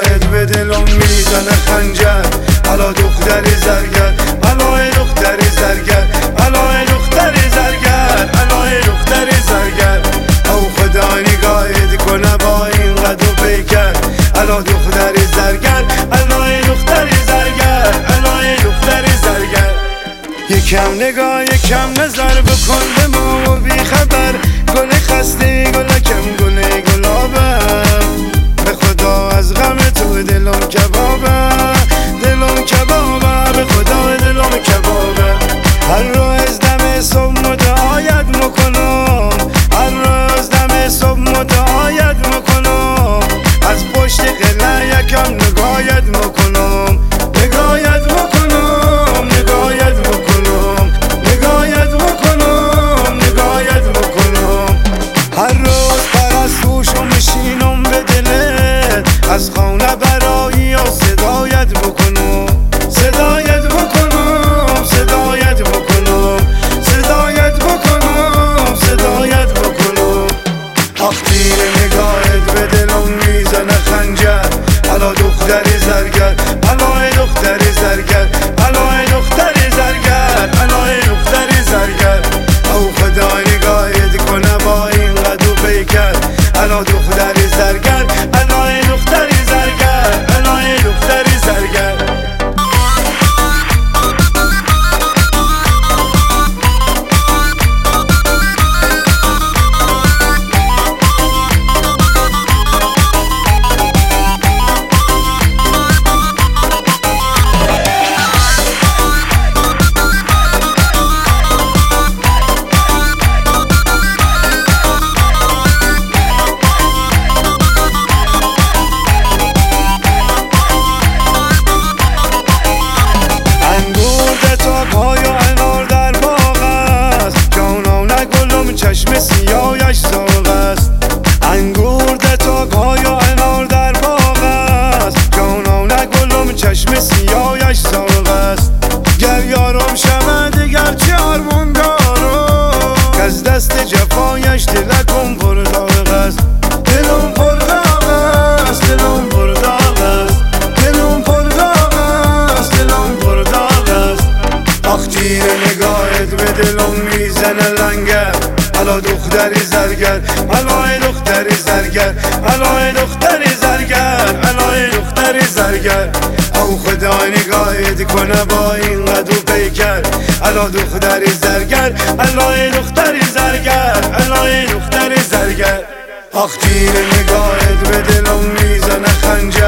نگاهت به دلم میزنه خنجر. حالا دختری زرگر، حالا دختری زرگر، حالا دختری زرگر، حالا دختری زرگر. او خدا نگاهت کنه با این قد و پیکر. حالا دختری زرگر، حالا دختری زرگر، حالا دختری زرگر. یکم نگاه یکم نظر بکن به ما و بی خبر. گل خسته گلکم گل گلابم، به خدا از غم تو دلم کبابه، دلم کبابه، به خدا دلم کبابه. هر روز دم صبح مدعایت میکنم، هر روز دم صبح مدعایت میکنم. از پشت قله یکم نگاهت میکنم، نگاهت میکنم، نگاهت میکنم، نگاهت میکنم، نگاهت میکنم. هر روز پرستوشو میشینم به دلت، از خانه برایی و صدایت بکنم، صدایت بکنم، صدایت بکنم، صدایت بکنم، صدایت بکنم. تیر نگاهت به دلم میزنه خنجر. حالا دختری زرگر، حالا دختری زرگر، حالا دختری زرگر، حالا دختری زرگر. او خدا نگاهت کنه با این قد و پیکر. حالا دختری زرگر، حالا دختری زرگر، حالا دختری زرگر. چشم سیاهش سرخ است، انگور دتاق‌های و انار در باغ است. جانانه گلم چشم سیاهش سرخ است. گر یارم شود دیگر چه آرمان دارم، که از دست جفایش دلکم پر داغ است، دلم پر داغ است، دلم پر داغ است، دلم پر داغ است، دلم پر داغ است. تیر نگاهت به دلم میزنه لنگر. حالا دختری زرگر، حالا دختری زرگر، حالا دختری زرگر، حالا دختری زرگر. او خدا نگاهت کنه با این قد و پیکر. حالا دختری زرگر، حالا دختری زرگر، حالا دختری زرگر. تیر نگاهت به دلم میزنه خنجر.